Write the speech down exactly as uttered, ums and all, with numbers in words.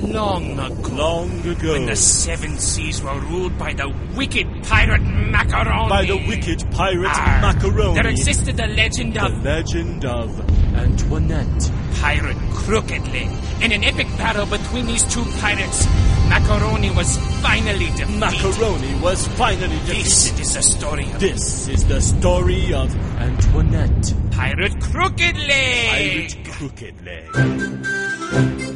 long ago. Long ago. When the seven seas were ruled by the wicked pirate Macaroni. By the wicked pirate Arr, Macaroni. There existed the legend The of legend of Antoinette. Pirate Crooked Leg. In an epic battle between these two pirates, Macaroni was finally defeated. Macaroni was finally defeated. This is the story of This is the story of Antoinette. Pirate Crooked Leg. Pirate Crooked Leg.